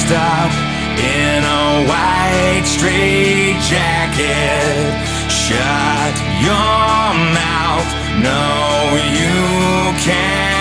up in a white straight jacket. Shut your mouth, no you can't.